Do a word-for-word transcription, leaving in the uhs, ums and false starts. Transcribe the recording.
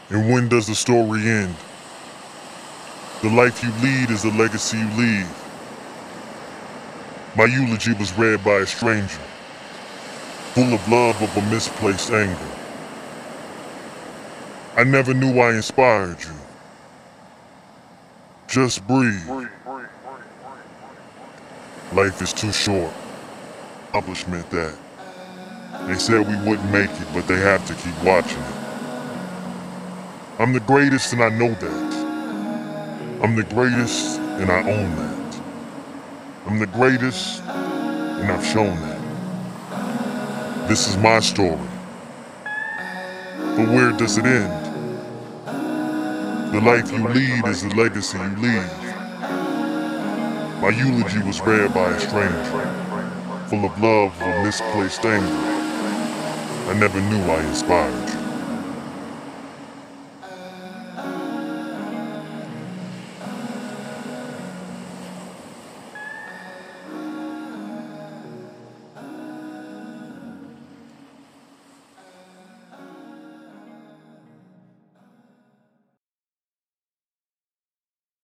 And when does the story end? The life you lead is the legacy you leave. My eulogy was read by a stranger, full of love of a misplaced anger. I never knew I inspired you. Just breathe. Life is too short. Accomplishment that. They said we wouldn't make it, but they have to keep watching it. I'm the greatest and I know that. I'm the greatest and I own that. I'm the greatest and I've shown that. This is my story. But where does it end? The life you lead is the legacy you leave. My eulogy was read by a stranger, full of love of misplaced anger. I never knew I inspired.